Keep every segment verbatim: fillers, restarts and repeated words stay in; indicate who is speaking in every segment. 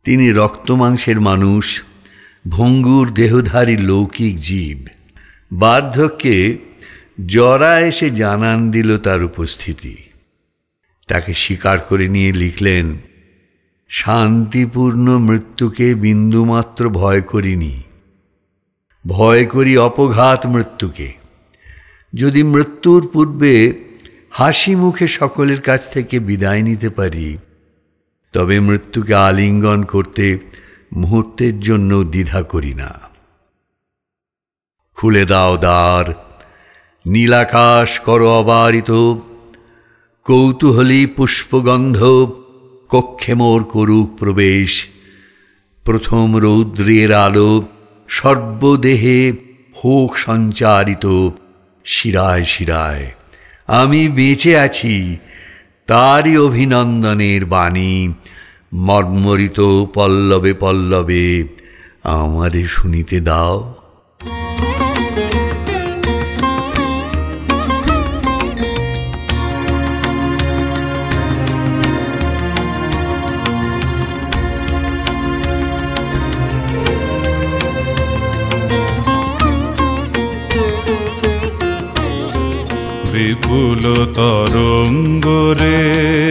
Speaker 1: তিনি রক্তমাংসের মানুষ, ভঙ্গুর দেহধারী লৌকিক জীব। বার্ধক্যে জরা এসে জানান দিল তার উপস্থিতি। তাকে স্বীকার করে নিয়ে লিখলেন, শান্তিপূর্ণ মৃত্যুকে বিন্দুমাত্র ভয় করিনি, ভয় করি অপঘাত মৃত্যুকে। যদি মৃত্যুর পূর্বে হাসি মুখে সকলের কাছ থেকে বিদায় নিতে পারি, তবে মৃত্যুকে আলিঙ্গন করতে মুহূর্তের জন্য দ্বিধা করি না। খুলে দাও দ্বার, নীলাকাশ করো অবারিত, কৌতূহলী পুষ্পগন্ধ কক্ষে মোর করুক প্রবেশ। প্রথম রৌদ্রের আলো সর্বদেহে হোক সঞ্চারিত, শিরায় শিরায় আমি বেঁচে আছি, তারই অভিনন্দনের বাণী মর্মরিত পল্লবে পল্লবে আমারে শুনিতে দাও।
Speaker 2: বিপুল তরঙ্গরে,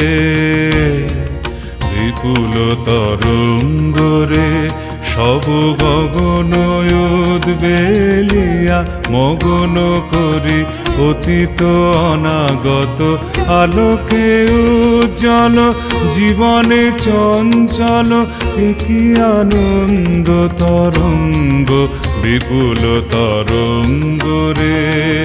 Speaker 2: বিপুল তরঙ্গরে সব গগন উদ্বেলিয়া মগন করি অতীত অনাগত আলোকে উজ্জ্বল জীবনে চঞ্চল একই আনন্দ তরঙ্গ বিপুল তরঙ্গরে,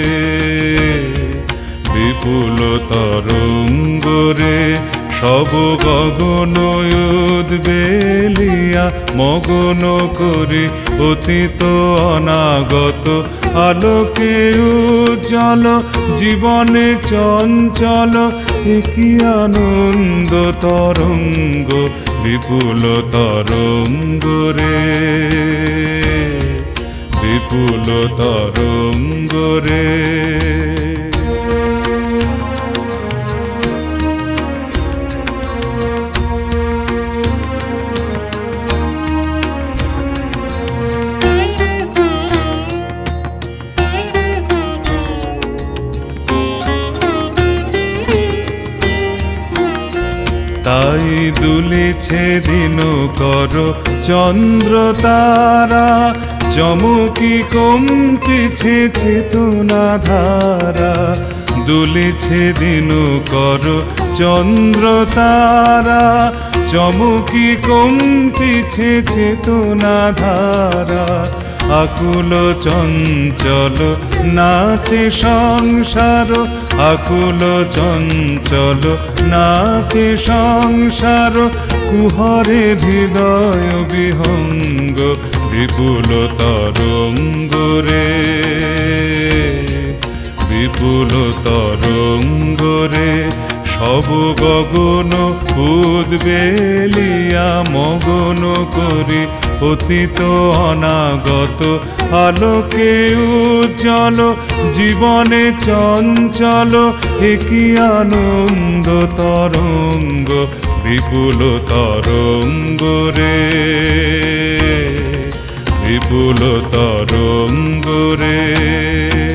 Speaker 2: বিপুল তরঙ্গরে সব গগন উদ্বেলিয়া মগন করি অতীত অনাগত আলোকে উজ্জ্বল জীবনে চঞ্চল একই আনন্দ তরঙ্গ বিপুল তরঙ্গরে, বিপুল তরঙ্গরে। তাই দুলিছে দিন কর চন্দ্র তারা, চমকি কম্পিছে চেতনা ধারা। দুলিছে দিন কর চন্দ্র তারা, চমকি কম্পিছে চেতনা ধারা। আকুল চঞ্চল নাচে সংসার, আকুল চঞ্চল নাচে সংসার। কুহরে হৃদয় বিহঙ্গ বিপুল তরঙ্গরে, বিপুল তরঙ্গরে সব গগন উদ্বেলিয়া মগন করি অতীত অনাগত আলোকে উজ্জ্বল জীবনে চঞ্চল একই আনন্দ তরঙ্গ বিপুল তরঙ্গরে, বিপুল তরঙ্গরে।